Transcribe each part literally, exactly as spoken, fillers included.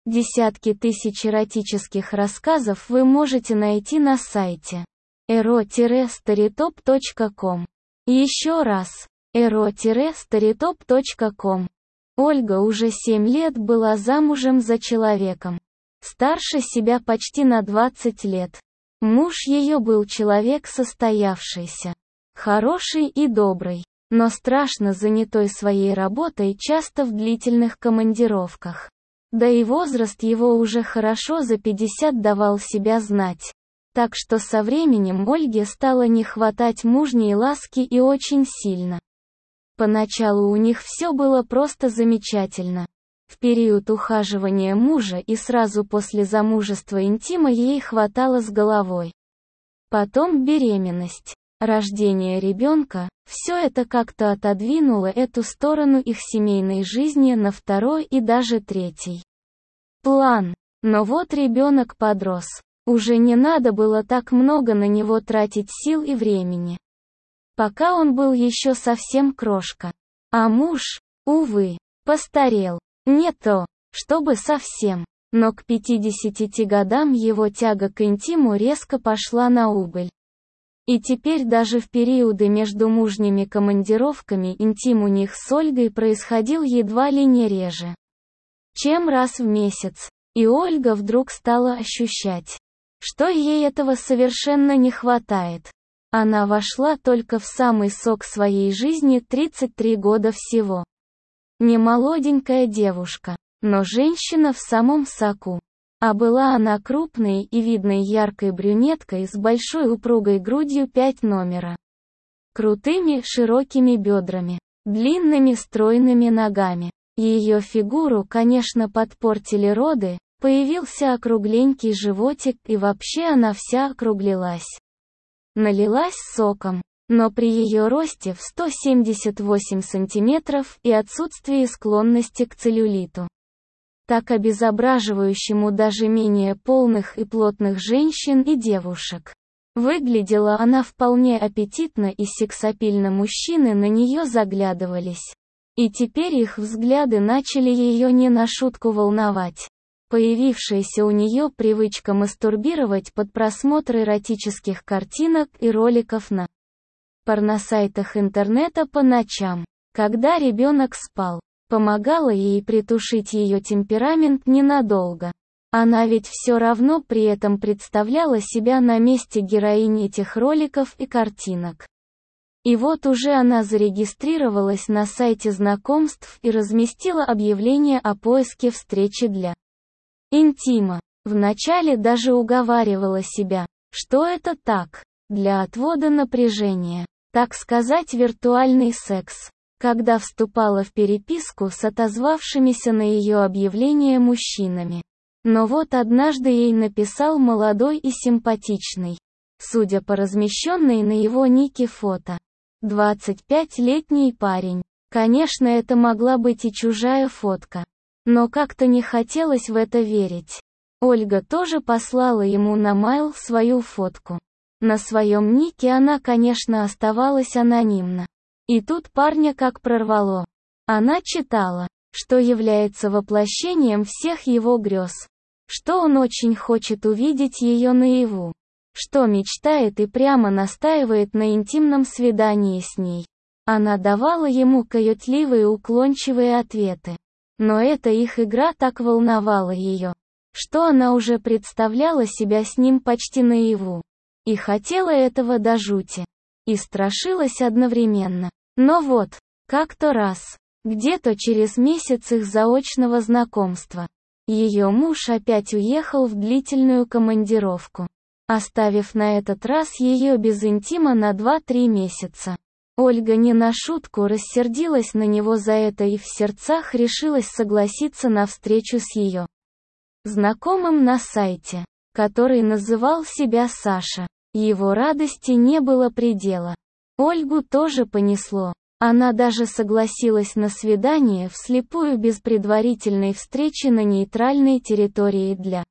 Десятки тысяч эротических рассказов вы можете найти на сайте эро старитоп точка ком. Еще раз, эро старитоп точка ком. Ольга уже семь лет была замужем за человеком старше себя почти на двадцать лет. Муж ее был человек состоявшийся, хороший и добрый, но страшно занятой своей работой, часто в длительных командировках. Да и возраст его уже хорошо за пятьдесят давал себя знать. Так что со временем Ольге стало не хватать мужней ласки и очень сильно. Поначалу у них все было просто замечательно. В период ухаживания мужа и сразу после замужества интима ей хватало с головой. Потом беременность, рождение ребенка, все это как-то отодвинуло эту сторону их семейной жизни на второй и даже третий план. Но вот ребенок подрос. Уже не надо было так много на него тратить сил и времени. Пока он был еще совсем крошка. А муж, увы, постарел. Не то, чтобы совсем. Но к пятидесяти годам его тяга к интиму резко пошла на убыль. И теперь даже в периоды между мужними командировками интим у них с Ольгой происходил едва ли не реже, чем раз в месяц. И Ольга вдруг стала ощущать, что ей этого совершенно не хватает. Она вошла только в самый сок своей жизни, тридцать три года всего. Не молоденькая девушка, но женщина в самом соку. А была она крупной и видной яркой брюнеткой с большой упругой грудью пять номера. Крутыми широкими бедрами, длинными стройными ногами. Ее фигуру, конечно, подпортили роды, появился округленький животик и вообще она вся округлилась. Налилась соком, но при ее росте в сто семьдесят восемь сантиметров и отсутствии склонности к целлюлиту, так обезображивающему даже менее полных и плотных женщин и девушек. Выглядела она вполне аппетитно и сексапильно, мужчины на нее заглядывались. И теперь их взгляды начали ее не на шутку волновать. Появившаяся у нее привычка мастурбировать под просмотр эротических картинок и роликов на порносайтах интернета по ночам, когда ребенок спал, помогала ей притушить ее темперамент ненадолго. Она ведь все равно при этом представляла себя на месте героини этих роликов и картинок. И вот уже она зарегистрировалась на сайте знакомств и разместила объявление о поиске встречи для интима. Вначале даже уговаривала себя, что это так, для отвода напряжения, так сказать, виртуальный секс, когда вступала в переписку с отозвавшимися на ее объявление мужчинами. Но вот однажды ей написал молодой и симпатичный, судя по размещенной на его нике фото, двадцатипятилетний парень. Конечно, это могла быть и чужая фотка. Но как-то не хотелось в это верить. Ольга тоже послала ему на mail свою фотку. На своем нике она, конечно, оставалась анонимна. И тут парня как прорвало. Она читала, что является воплощением всех его грез. Что он очень хочет увидеть ее наяву. Что мечтает и прямо настаивает на интимном свидании с ней. Она давала ему кокетливые уклончивые ответы. Но эта их игра так волновала ее, что она уже представляла себя с ним почти наяву. И хотела этого до жути. И страшилась одновременно. Но вот, как-то раз, где-то через месяц их заочного знакомства, ее муж опять уехал в длительную командировку, оставив на этот раз ее без интима на два-три месяца. Ольга не на шутку рассердилась на него за это и в сердцах решилась согласиться на встречу с ее знакомым на сайте, который называл себя Саша. Его радости не было предела. Ольгу тоже понесло. Она даже согласилась на свидание вслепую без предварительной встречи на нейтральной территории для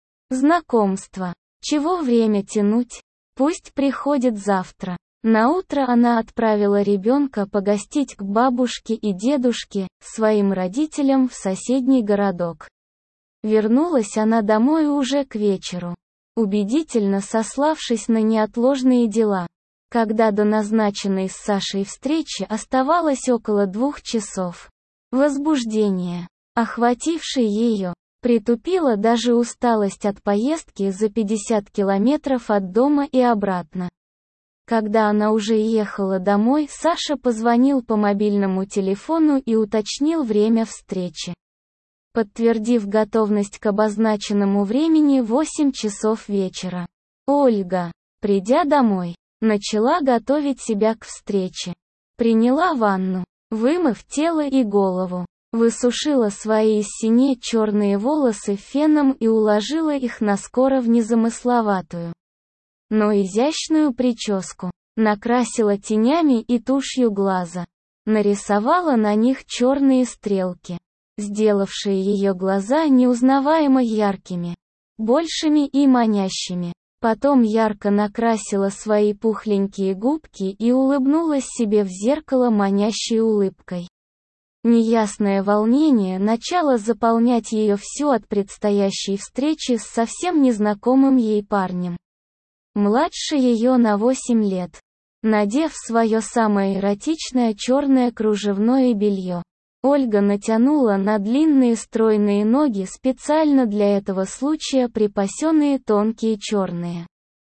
знакомства. Чего время тянуть? Пусть приходит завтра. Наутро она отправила ребенка погостить к бабушке и дедушке, своим родителям в соседний городок. Вернулась она домой уже к вечеру, убедительно сославшись на неотложные дела. Когда до назначенной с Сашей встречи оставалось около двух часов, возбуждение, охватившее ее, притупило даже усталость от поездки за пятьдесят километров от дома и обратно. Когда она уже ехала домой, Саша позвонил по мобильному телефону и уточнил время встречи, подтвердив готовность к обозначенному времени восемь часов вечера. Ольга, придя домой, начала готовить себя к встрече. Приняла ванну, вымыв тело и голову, высушила свои из синей черные волосы феном и уложила их наскоро в незамысловатую, но изящную прическу, накрасила тенями и тушью глаза, нарисовала на них черные стрелки, сделавшие ее глаза неузнаваемо яркими, большими и манящими. Потом ярко накрасила свои пухленькие губки и улыбнулась себе в зеркало манящей улыбкой. Неясное волнение начало заполнять ее всю от предстоящей встречи с совсем незнакомым ей парнем, младше ее на восемь лет. Надев свое самое эротичное черное кружевное белье, Ольга натянула на длинные стройные ноги специально для этого случая припасенные тонкие черные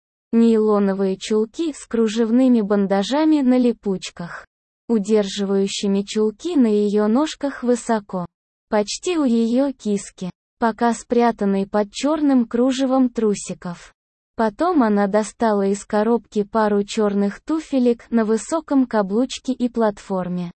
нейлоновые чулки с кружевными бандажами на липучках, удерживающими чулки на ее ножках высоко, почти у ее киски, пока спрятанной под черным кружевом трусиков. Потом она достала из коробки пару черных туфелек на высоком каблучке и платформе.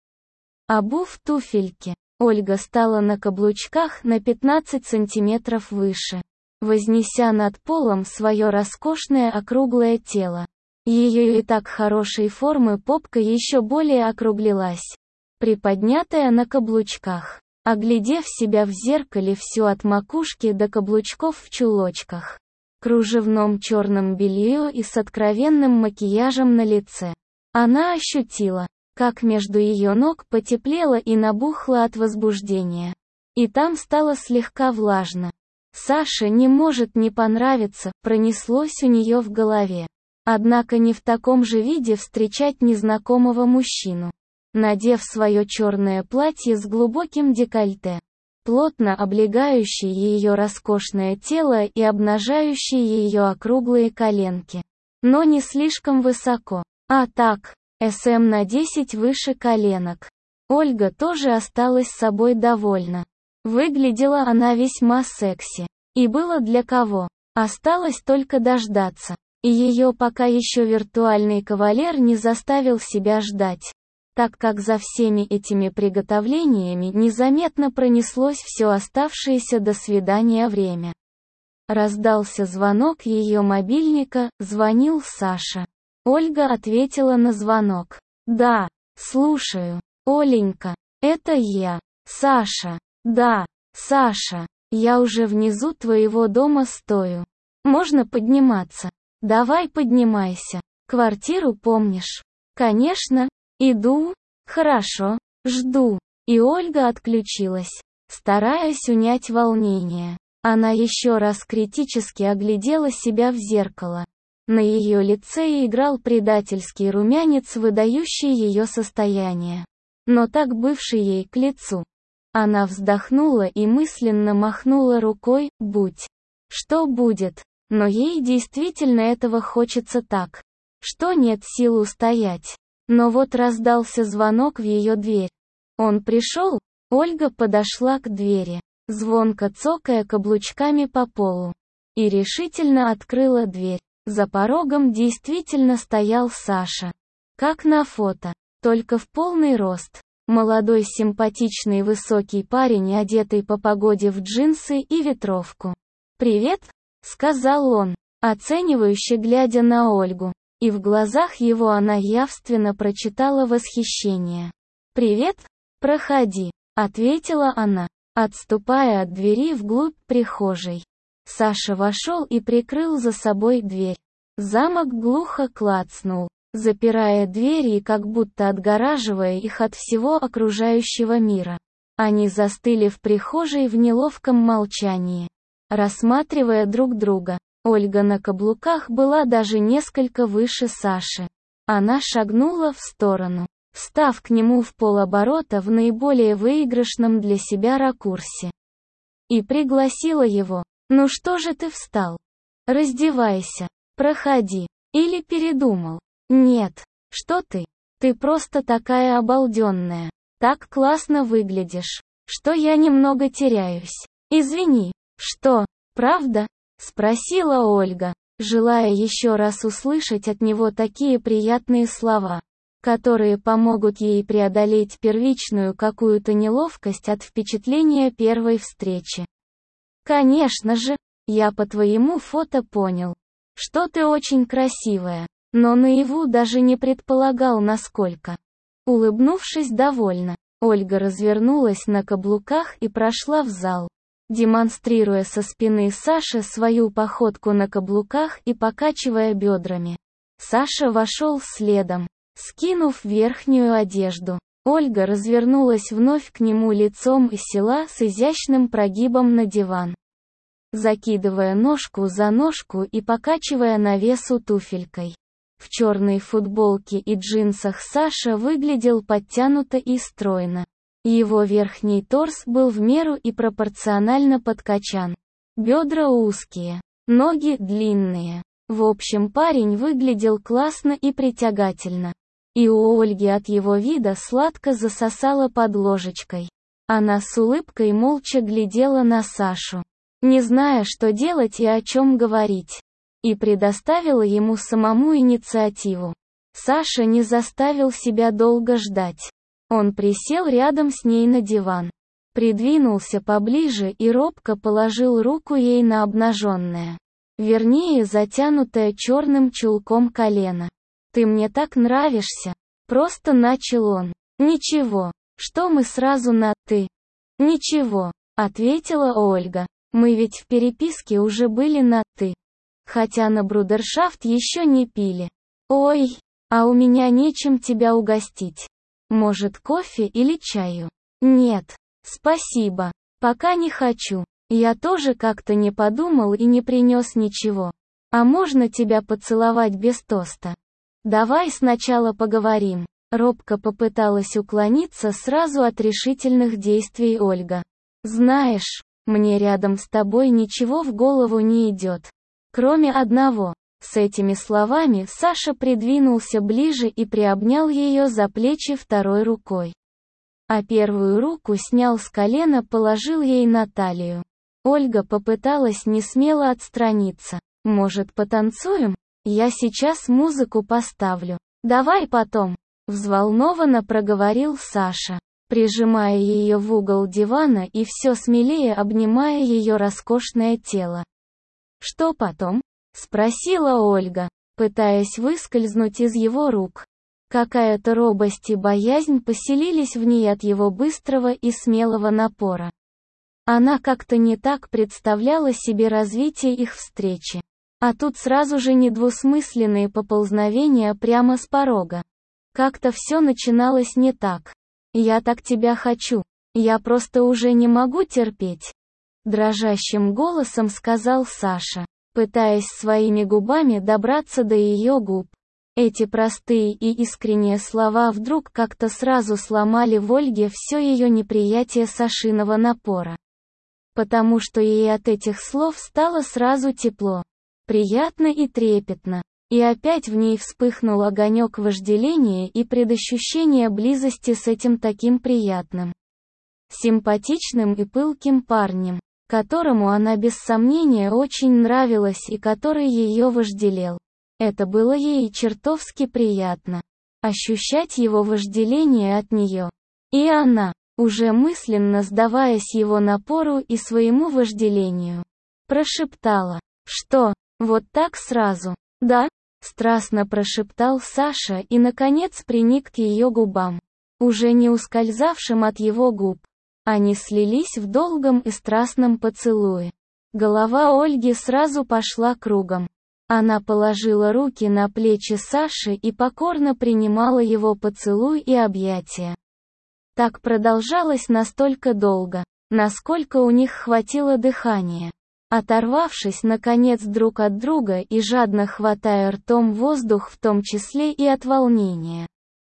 Обув туфельки, Ольга стала на каблучках на пятнадцать сантиметров выше, вознеся над полом свое роскошное округлое тело. Ее и так хорошей формы попка еще более округлилась, приподнятая на каблучках. Оглядев себя в зеркале всю от макушки до каблучков в чулочках, кружевном черном белье и с откровенным макияжем на лице, она ощутила, как между ее ног потеплело и набухло от возбуждения. И там стало слегка влажно. Саше не может не понравиться, пронеслось у нее в голове. Однако не в таком же виде встречать незнакомого мужчину. Надев свое черное платье с глубоким декольте, плотно облегающее ее роскошное тело и обнажающее ее округлые коленки, но не слишком высоко, а так, сантиметров на десять выше коленок. Ольга тоже осталась собой довольна. Выглядела она весьма секси. И было для кого. Осталось только дождаться. И ее пока еще виртуальный кавалер не заставил себя ждать, так как за всеми этими приготовлениями незаметно пронеслось все оставшееся до свидания время. Раздался звонок ее мобильника, звонил Саша. Ольга ответила на звонок. «Да, слушаю. Оленька, это я, Саша. Да, Саша, я уже внизу твоего дома стою. Можно подниматься? Давай поднимайся. Квартиру помнишь?» «Конечно. Иду. Хорошо. Жду». И Ольга отключилась, стараясь унять волнение. Она еще раз критически оглядела себя в зеркало. На ее лице играл предательский румянец, выдающий ее состояние, но так бывший ей к лицу. Она вздохнула и мысленно махнула рукой, будь что будет, но ей действительно этого хочется так, что нет сил устоять. Но вот раздался звонок в ее дверь. Он пришел? Ольга подошла к двери, звонко цокая каблучками по полу, и решительно открыла дверь. За порогом действительно стоял Саша. Как на фото, только в полный рост. Молодой симпатичный высокий парень, одетый по погоде в джинсы и ветровку. «Привет», — сказал он, оценивающе глядя на Ольгу. И в глазах его она явственно прочитала восхищение. «Привет, проходи», — ответила она, отступая от двери вглубь прихожей. Саша вошел и прикрыл за собой дверь. Замок глухо клацнул, запирая двери и как будто отгораживая их от всего окружающего мира. Они застыли в прихожей в неловком молчании, рассматривая друг друга. Ольга на каблуках была даже несколько выше Саши. Она шагнула в сторону, встав к нему в полоборота в наиболее выигрышном для себя ракурсе. И пригласила его. «Ну что же ты встал? Раздевайся, проходи. Или передумал? Нет, что ты? Ты просто такая обалденная. Так классно выглядишь, что я немного теряюсь. Извини, что, правда?» Спросила Ольга, желая еще раз услышать от него такие приятные слова, которые помогут ей преодолеть первичную какую-то неловкость от впечатления первой встречи. «Конечно же, я по твоему фото понял, что ты очень красивая, но наяву даже не предполагал насколько». Улыбнувшись довольно, Ольга развернулась на каблуках и прошла в зал, демонстрируя со спины Саши свою походку на каблуках и покачивая бедрами. Саша вошел следом, скинув верхнюю одежду. Ольга развернулась вновь к нему лицом и села с изящным прогибом на диван, закидывая ножку за ножку и покачивая на весу туфелькой. В черной футболке и джинсах Саша выглядел подтянуто и стройно. Его верхний торс был в меру и пропорционально подкачан. Бедра узкие, ноги длинные. В общем, парень выглядел классно и притягательно. И у Ольги от его вида сладко засосало под ложечкой. Она с улыбкой молча глядела на Сашу, не зная, что делать и о чем говорить. И предоставила ему самому инициативу. Саша не заставил себя долго ждать. Он присел рядом с ней на диван, придвинулся поближе и робко положил руку ей на обнаженное, вернее затянутое черным чулком колено. «Ты мне так нравишься», — просто начал он. «Ничего, что мы сразу на «ты». «Ничего», — ответила Ольга, «мы ведь в переписке уже были на «ты». Хотя на брудершафт еще не пили. Ой, а у меня нечем тебя угостить. Может, кофе или чаю?» «Нет, спасибо, пока не хочу. Я тоже как-то не подумал и не принес ничего. А можно тебя поцеловать без тоста?» «Давай сначала поговорим». Робко попыталась уклониться сразу от решительных действий Ольга. «Знаешь, мне рядом с тобой ничего в голову не идет. Кроме одного». С этими словами Саша придвинулся ближе и приобнял ее за плечи второй рукой. А первую руку снял с колена, положил ей на талию. Ольга попыталась несмело отстраниться. «Может, потанцуем? Я сейчас музыку поставлю. Давай потом», — взволнованно проговорил Саша, прижимая ее в угол дивана и все смелее обнимая ее роскошное тело. «Что потом?» — спросила Ольга, пытаясь выскользнуть из его рук. Какая-то робость и боязнь поселились в ней от его быстрого и смелого напора. Она как-то не так представляла себе развитие их встречи. А тут сразу же недвусмысленные поползновения прямо с порога. Как-то все начиналось не так. «Я так тебя хочу. Я просто уже не могу терпеть», — дрожащим голосом сказал Саша, пытаясь своими губами добраться до ее губ. Эти простые и искренние слова вдруг как-то сразу сломали в Ольге все ее неприятие Сашиного напора. Потому что ей от этих слов стало сразу тепло, приятно и трепетно. И опять в ней вспыхнул огонек вожделения и предощущения близости с этим таким приятным, симпатичным и пылким парнем, которому она без сомнения очень нравилась и который ее вожделел. Это было ей чертовски приятно. Ощущать его вожделение от нее. И она, уже мысленно сдаваясь его напору и своему вожделению, прошептала: «Что, вот так сразу?» «Да?» — страстно прошептал Саша и наконец приник к ее губам, уже не ускользавшим от его губ. Они слились в долгом и страстном поцелуе. Голова Ольги сразу пошла кругом. Она положила руки на плечи Саши и покорно принимала его поцелуй и объятия. Так продолжалось настолько долго, насколько у них хватило дыхания. Оторвавшись наконец друг от друга и жадно хватая ртом воздух, в том числе и от волнения,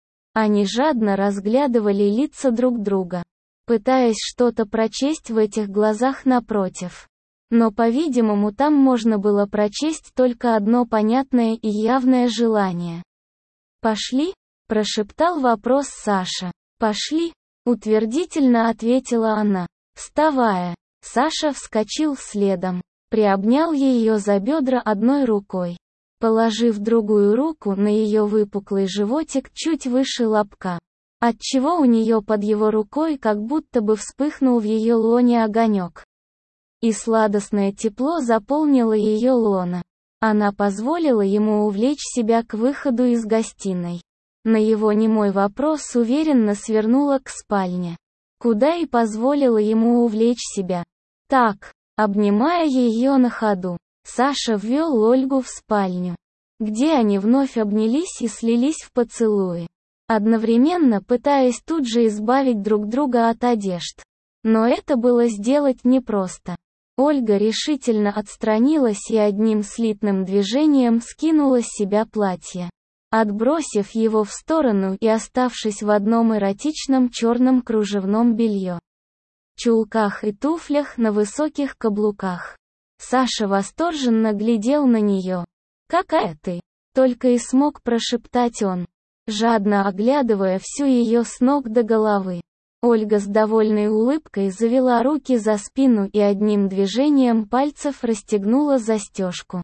они жадно разглядывали лица друг друга, пытаясь что-то прочесть в этих глазах напротив. Но, по-видимому, там можно было прочесть только одно понятное и явное желание. «Пошли?» – прошептал вопрос Саша. «Пошли?» – утвердительно ответила она, вставая. Саша вскочил следом, приобнял ее за бедра одной рукой, положив другую руку на ее выпуклый животик чуть выше лобка, отчего у нее под его рукой как будто бы вспыхнул в ее лоне огонек. И сладостное тепло заполнило ее лоно. Она позволила ему увлечь себя к выходу из гостиной. На его немой вопрос уверенно свернула к спальне, куда и позволила ему увлечь себя. Так, обнимая ее на ходу, Саша ввел Ольгу в спальню, где они вновь обнялись и слились в поцелуи, одновременно пытаясь тут же избавить друг друга от одежд. Но это было сделать непросто. Ольга решительно отстранилась и одним слитным движением скинула с себя платье, отбросив его в сторону и оставшись в одном эротичном черном кружевном белье, чулках и туфлях на высоких каблуках. Саша восторженно глядел на нее. «Какая ты!» — только и смог прошептать он, жадно оглядывая всю ее с ног до головы. Ольга с довольной улыбкой завела руки за спину и одним движением пальцев расстегнула застежку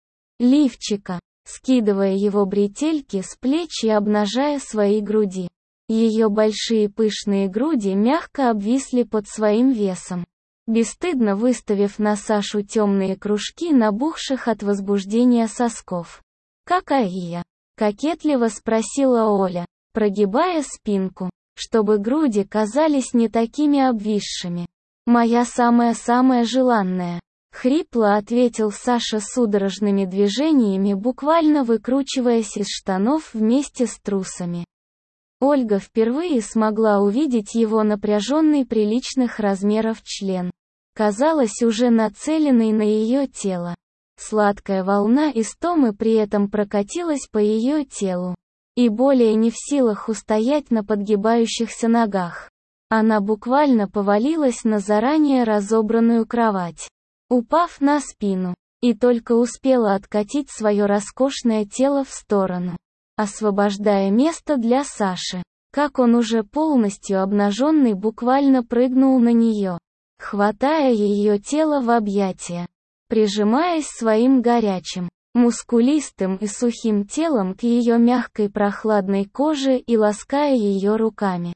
лифчика, скидывая его бретельки с плеч и обнажая свои груди. Ее большие пышные груди мягко обвисли под своим весом, бесстыдно выставив на Сашу темные кружки набухших от возбуждения сосков. «Какая я?» — кокетливо спросила Оля, прогибая спинку, чтобы груди казались не такими обвисшими. «Моя самая-самая желанная», — хрипло ответил Саша судорожными движениями, буквально выкручиваясь из штанов вместе с трусами. Ольга впервые смогла увидеть его напряженный приличных размеров член, казалось, уже нацеленный на ее тело. Сладкая волна истомы при этом прокатилась по ее телу. И более не в силах устоять на подгибающихся ногах, она буквально повалилась на заранее разобранную кровать, упав на спину, и только успела откатить свое роскошное тело в сторону, освобождая место для Саши, как он уже полностью обнаженный буквально прыгнул на нее, хватая ее тело в объятия, прижимаясь своим горячим, мускулистым и сухим телом к ее мягкой прохладной коже и лаская ее руками,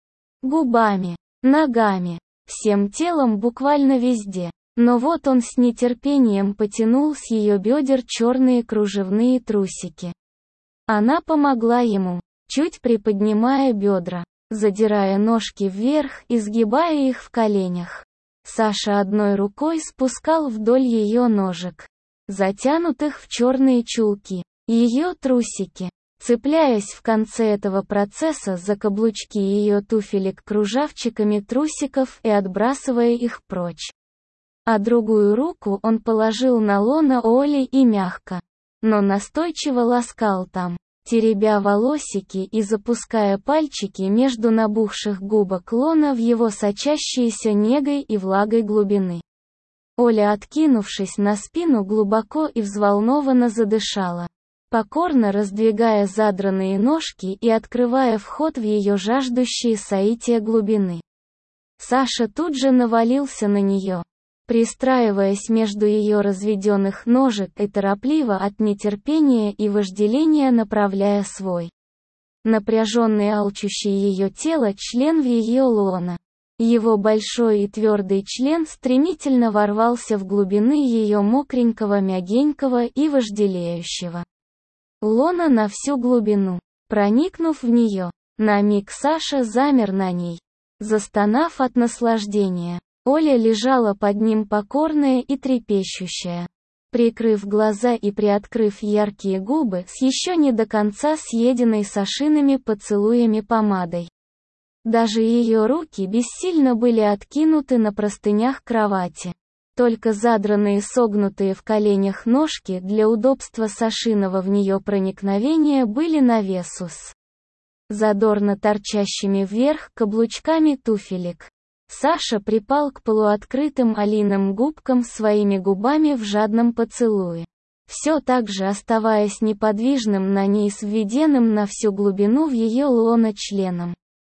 губами, ногами, всем телом буквально везде. Но вот он с нетерпением потянул с ее бедер черные кружевные трусики. Она помогла ему, чуть приподнимая бедра, задирая ножки вверх и сгибая их в коленях. Саша одной рукой спускал вдоль ее ножек, затянутых в черные чулки, ее трусики, цепляясь в конце этого процесса за каблучки ее туфелек кружавчиками трусиков и отбрасывая их прочь. А другую руку он положил на лоно Оли и мягко, но настойчиво ласкал там, теребя волосики и запуская пальчики между набухших губок лона в его сочащиеся негой и влагой глубины. Оля, откинувшись на спину, глубоко и взволнованно задышала, покорно раздвигая задранные ножки и открывая вход в ее жаждущие соития глубины. Саша тут же навалился на нее, пристраиваясь между ее разведенных ножек и торопливо от нетерпения и вожделения направляя свой напряженный алчущий ее тело член в ее лоно. Его большой и твердый член стремительно ворвался в глубины ее мокренького, мягенького и вожделеющего лона на всю глубину, проникнув в нее. На миг Саша замер на ней, застонав от наслаждения. Оля лежала под ним покорная и трепещущая, прикрыв глаза и приоткрыв яркие губы с еще не до конца съеденной Сашиными поцелуями помадой. Даже ее руки бессильно были откинуты на простынях кровати. Только задранные согнутые в коленях ножки для удобства Сашиного в нее проникновения были навесу с задорно торчащими вверх каблучками туфелек. Саша припал к полуоткрытым Алиным губкам своими губами в жадном поцелуе, все так же оставаясь неподвижным на ней с введенным на всю глубину в ее лоно членом.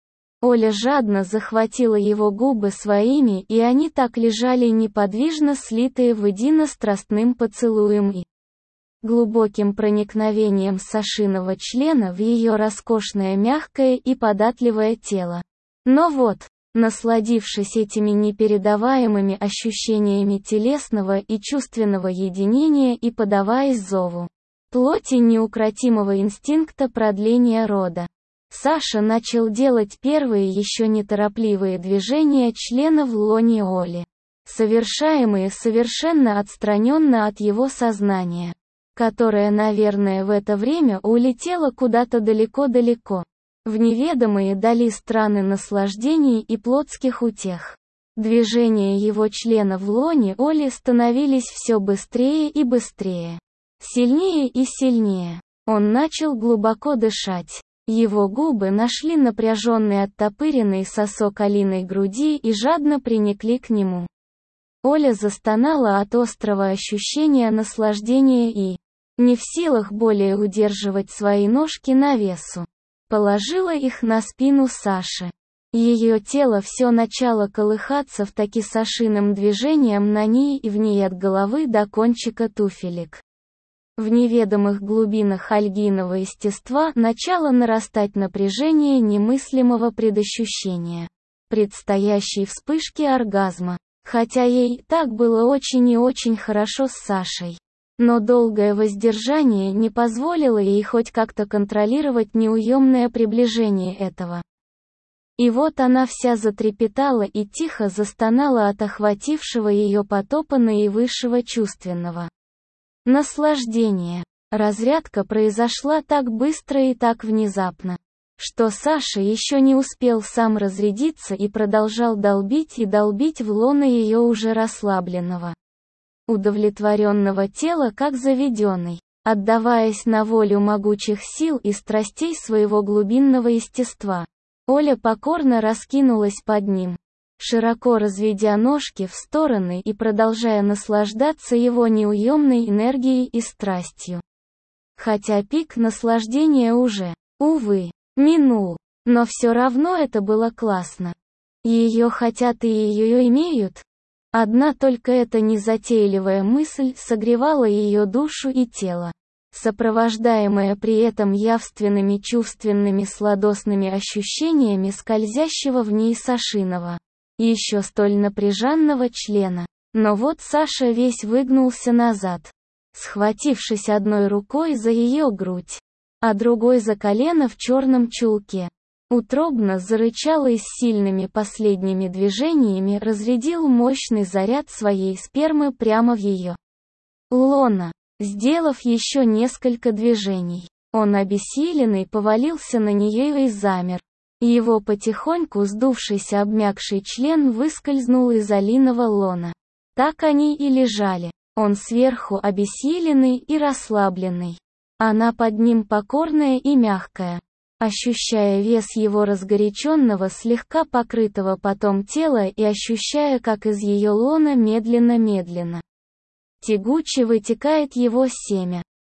Оля жадно захватила его губы своими, и они так лежали неподвижно слитые воедино страстным поцелуем и глубоким проникновением Сашиного члена в ее роскошное мягкое и податливое тело. Но вот, насладившись этими непередаваемыми ощущениями телесного и чувственного единения и подаваясь зову плоти неукротимого инстинкта продления рода, Саша начал делать первые еще неторопливые движения члена в лоне Оли, совершаемые совершенно отстраненно от его сознания, которое, наверное, в это время улетело куда-то далеко-далеко, в неведомые дали страны наслаждений и плотских утех. Движения его члена в лоне Оли становились все быстрее и быстрее, сильнее и сильнее. Он начал глубоко дышать. Его губы нашли напряженный оттопыренный сосок Алиной груди и жадно приникли к нему. Оля застонала от острого ощущения наслаждения и, не в силах более удерживать свои ножки навесу, положила их на спину Саши. Ее тело все начало колыхаться в таки Сашиным движением на ней и в ней от головы до кончика туфелек. В неведомых глубинах Ольгиного естества начало нарастать напряжение немыслимого предощущения предстоящей вспышки оргазма. Хотя ей так было очень и очень хорошо с Сашей. Но долгое воздержание не позволило ей хоть как-то контролировать неуемное приближение этого. И вот она вся затрепетала и тихо застонала от охватившего ее потопа наивысшего чувственного наслаждения. Разрядка произошла так быстро и так внезапно, что Саша еще не успел сам разрядиться и продолжал долбить и долбить в лоно ее уже расслабленного, удовлетворенного тела как заведенный, отдаваясь на волю могучих сил и страстей своего глубинного естества. Оля покорно раскинулась под ним, широко разведя ножки в стороны и продолжая наслаждаться его неуемной энергией и страстью. Хотя пик наслаждения уже, увы, минул, но все равно это было классно. Ее хотят и ее имеют. Одна только эта незатейливая мысль согревала ее душу и тело, сопровождаемая при этом явственными чувственными сладостными ощущениями скользящего в ней Сашиного, еще столь напряженного члена. Но вот Саша весь выгнулся назад, схватившись одной рукой за ее грудь, а другой за колено в черном чулке. Утробно зарычал и с сильными последними движениями разрядил мощный заряд своей спермы прямо в ее лоно. Сделав еще несколько движений, он обессиленный повалился на нее и замер. Его потихоньку сдувшийся обмякший член выскользнул из Алиного лона. Так они и лежали. Он сверху обессиленный и расслабленный. Она под ним покорная и мягкая, ощущая вес его разгоряченного слегка покрытого потом тела и ощущая, как из ее лона медленно-медленно, тягуче вытекает его семя.